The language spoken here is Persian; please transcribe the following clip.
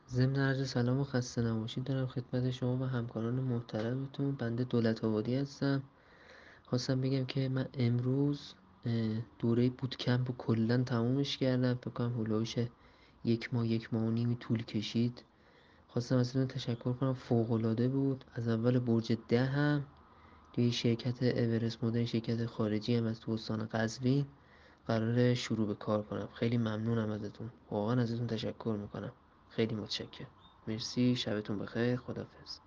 ضمن عرض سلام و خسته نباشید دارم خدمت شما و همکاران محترمتون. بنده دولت آبادی هستم. خواستم بگم که من امروز دوره بوتکمپ رو کلا تمومش کردم. فکر کنم هولوش یک ماه و نیمی طول کشید. خواستم ازتون تشکر کنم، فوق‌العاده بود. از اول برج 10 هم توی شرکت اورست مدرن، شرکت خارجی هم از تو استان قزوین قراره شروع به کار کنم. خیلی ممنونم ازتون، واقعا ازتون تشکر میکنم. خیلی متشکرم. مرسی، شبتون بخیر، خدافظ.